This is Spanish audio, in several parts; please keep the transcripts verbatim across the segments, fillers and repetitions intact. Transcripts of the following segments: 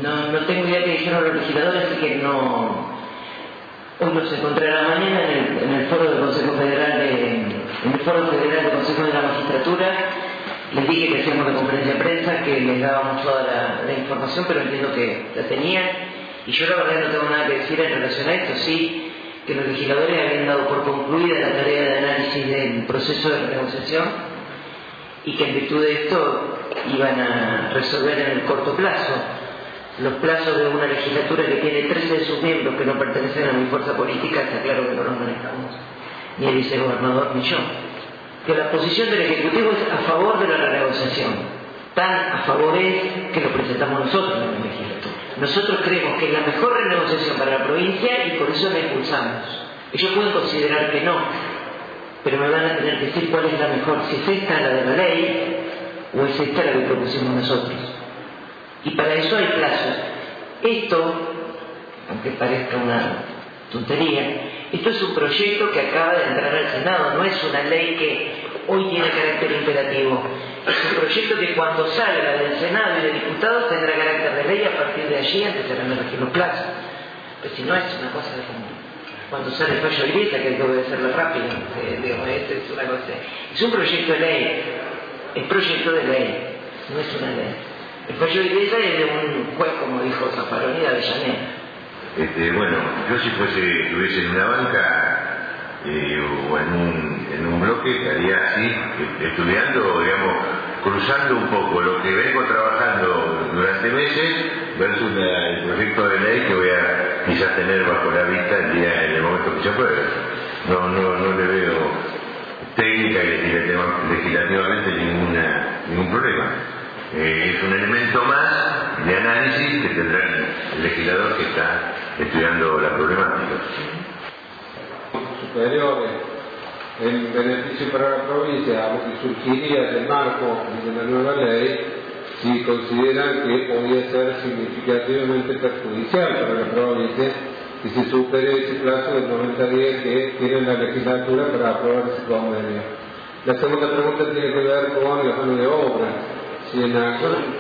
no, no tengo idea qué dijeron los legisladores, así que no... Hoy nos encontrará mañana en el, en el foro del Consejo Federal de, en el foro federal del Consejo de la Magistratura. Les dije que hacíamos la conferencia de prensa, que les dábamos toda la, la información, pero entiendo que la tenían. Y yo la verdad no tengo nada que decir en relación a esto. Sí, que los legisladores habían dado por concluida la tarea de análisis del proceso de renegociación y que en virtud de esto iban a resolver en el corto plazo. Los plazos de una legislatura que tiene trece de sus miembros que no pertenecen a mi fuerza política, está claro que no los manejamos, ni el vicegobernador ni yo. Que la posición del Ejecutivo es a favor de la renegociación. Tan a favor es que lo presentamos nosotros en la legislatura. Nosotros creemos que es la mejor renegociación para la provincia y por eso la impulsamos. Ellos pueden considerar que no, pero me van a tener que decir cuál es la mejor, si es esta la de la ley o es esta la que propusimos nosotros. Y para eso hay plazos. Esto, aunque parezca una tontería, esto es un proyecto que acaba de entrar al Senado, no es una ley que hoy tiene carácter imperativo. Es un proyecto que cuando salga del Senado y de diputados tendrá carácter de ley, a partir de allí empezarán a regir los plazos. Pues si no es una cosa de como cuando sale el fallo de Ibiza, que hay que obedecerlo rápido, eh, digamos, esto es una cosa. Es un proyecto de ley, es proyecto de ley, no es una ley. El fallo de Ibiza es de un juez, como dijo Zaffaroni, de Avellaneda. Este, bueno, yo si fuese, estuviese en una banca eh, o en un, en un bloque, estaría así, estudiando, digamos, cruzando un poco lo que vengo trabajando durante meses versus la, el proyecto de ley que voy a quizás tener bajo la vista el día, en el momento que se apruebe. No, no, no le veo técnica y legislativamente ninguna, ningún problema. Eh, es un elemento más de análisis que tendrá el legislador que está estudiando la problemática. Superiores, el beneficio para la provincia, lo que surgiría del marco de la nueva ley, si consideran que podría ser significativamente perjudicial para la provincia y se supere ese plazo de noventa días que tiene la legislatura para aprobar ese convenio. La segunda pregunta tiene que ver con la mano de obra. Si en la,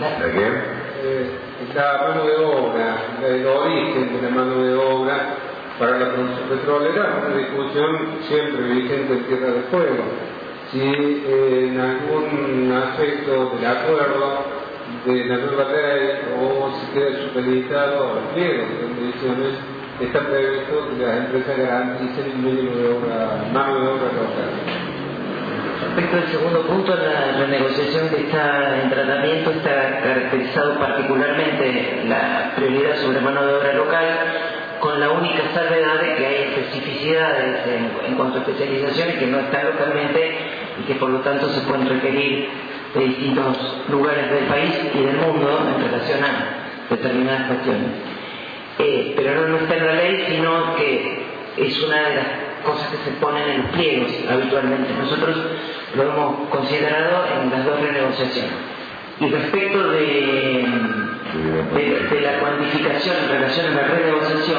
eh, la mano de obra, el origen de la mano de obra para la producción petrolera, una discusión siempre vigente en Tierra del Fuego. Si eh, en algún aspecto del acuerdo de la nueva ley o si queda supeditado a los pliegos de condiciones, está previsto que las empresas garanticen un mínimo de obra, mano de obra local. Respecto al segundo punto, la renegociación que está en tratamiento está caracterizado particularmente la prioridad sobre mano de obra local, con la única salvedad de que hay especificidades en, en cuanto a especializaciones que no están localmente y que por lo tanto se pueden requerir de distintos lugares del país y del mundo en relación a determinadas cuestiones. Eh, pero no, no está en la ley, sino que es una de las cosas que se ponen en los pliegos habitualmente. Nosotros lo hemos considerado en las dos renegociaciones. Y respecto de, de, de la cuantificación en relación a la renegociación,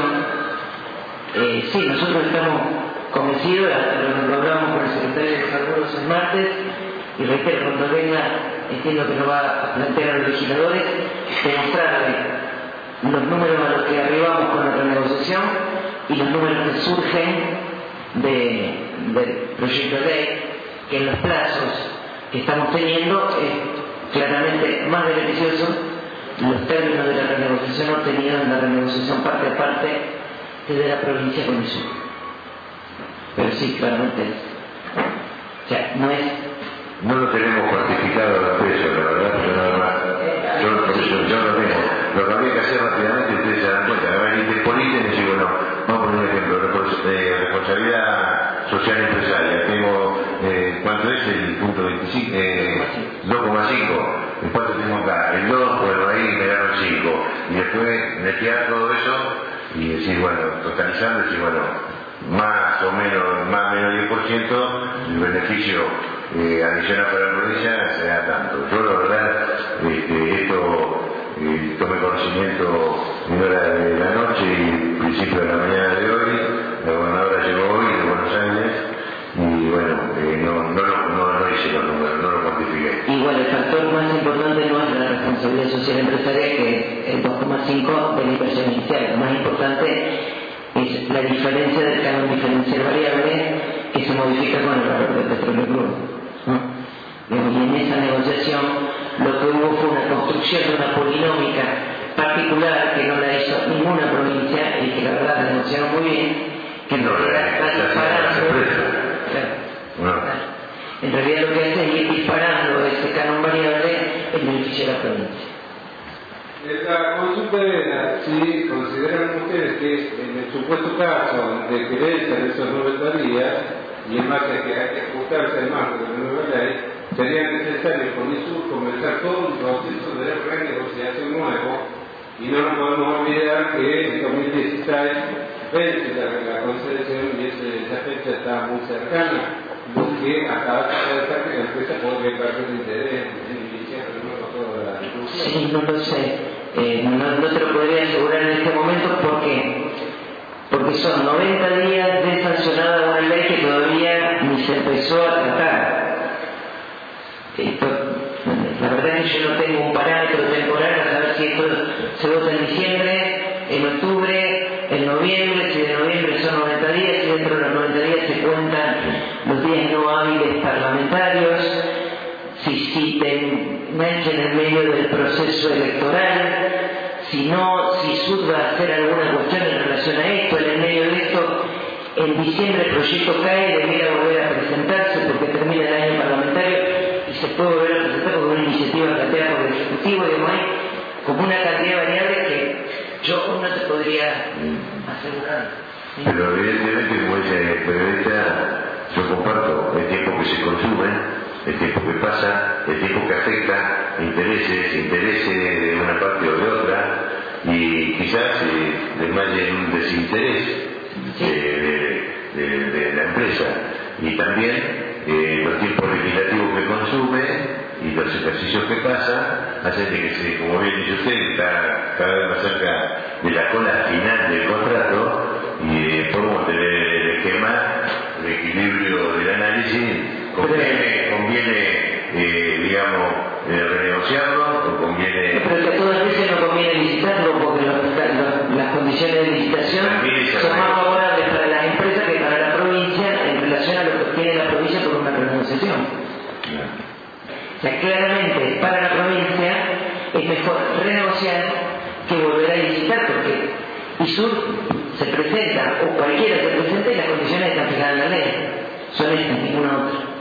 eh, sí, nosotros estamos convencidos, lo hablamos con el secretario de Hidrocarburos el martes, y reitero, cuando venga, entiendo que nos va a plantear a los legisladores, demostrarle los números a los que arribamos con la renegociación y los números que surgen de, del proyecto de ley, que en los plazos que estamos teniendo es claramente más beneficioso los términos de la renegociación obtenidos en la renegociación parte a parte desde la provincia con el sur. Pero sí, claramente es. O sea, no es... No lo tenemos cuantificado a peso, la verdad, pero nada más. Yo, yo, yo lo tengo. Lo que habría que hacer rápidamente, ustedes se dan cuenta. A ver, Interpoliten, y digo, bueno, vamos a poner un ejemplo. De responsabilidad social empresaria. Tengo, eh, ¿cuánto es el punto veinticinco? Eh, dos coma cinco. ¿En cuánto tengo acá? El dos, bueno, ahí me dan el cinco. Y después netear todo eso y decir, bueno, totalizando, decir, bueno, más o menos, más o menos diez por ciento, el beneficio eh, adicional para la provincia será tanto. Yo la verdad, este, esto eh, tomé conocimiento en hora de la noche y principio de la mañana de hoy. La gobernadora llegó hoy de Buenos Aires y bueno, eh, no, no, lo, no, no hice los números, no lo cuantifiqué. Igual el factor más importante no es la responsabilidad social empresarial, que el dos coma cinco cinco de la inversión inicial. Lo más importante es la diferencia del canon diferencial variable que se modifica con el valor del petróleo crudo, ¿no? Y en esa negociación lo que hubo fue una construcción de una polinómica particular que no la hizo ninguna provincia y que la verdad la negociaron muy bien, que no, en realidad está disparando. Claro, no. En realidad lo que hace es ir disparando ese canon variable en beneficio de la provincia. La consulta era si consideran ustedes que en el supuesto caso de que vencen esos noventa días y en base a que hay que ajustarse al marco de la nueva ley, sería necesario con ISUR comenzar todo un proceso de renegociación nuevo, y no nos podemos olvidar que en dos mil dieciséis vence la, la concesión y ese, esa fecha está muy cercana, lo que hasta pensar que la empresa podría perder interés en iniciar de nuevo toda la discusión. Sí, no lo sé. Eh, no, no te lo podría asegurar en este momento. ¿Por qué? Porque son noventa días de sancionada una ley que todavía ni se empezó a tratar. Esto, la verdad es que yo no tengo un parámetro temporal para saber si esto se vota en diciembre, en octubre, en noviembre, si de noviembre son noventa días, si dentro de los noventa días se cuentan los días no hábiles parlamentarios, si, si te enganchan en medio del proceso electoral, si no, si Sud va a hacer alguna cuestión en relación a esto, en el medio de esto, en diciembre el proyecto cae, debiera volver a presentarse porque termina el año parlamentario y se puede volver a presentar como una iniciativa planteada por el Ejecutivo, y demás, como una cantidad de variables que yo no te podría asegurar. Pero evidentemente, como dice el periodista, yo comparto el tiempo que se consume, el tiempo que pasa, el tiempo que afecta intereses, intereses de una parte o de otra, y quizás eh, desmaye en un desinterés de, de, de, de la empresa. Y también eh, los tiempos legislativos que consume y los ejercicios que pasa hacen de que, se, como bien dice usted, está cada vez más cerca de la cola final del contrato, y eh, podemos tener el esquema, el equilibrio del análisis. Conviene, conviene eh, digamos, eh, renegociarlo o conviene... Pero que a todas veces no conviene licitarlo porque los, los, las condiciones de licitación son más favorables para las empresas que para la provincia en relación a lo que obtiene la provincia por una renegociación. O sea, claramente para la provincia es mejor renegociar que volver a licitar, porque ISUR se presenta o cualquiera se presenta y las condiciones están fijadas en la ley. Son estas, ninguna otra.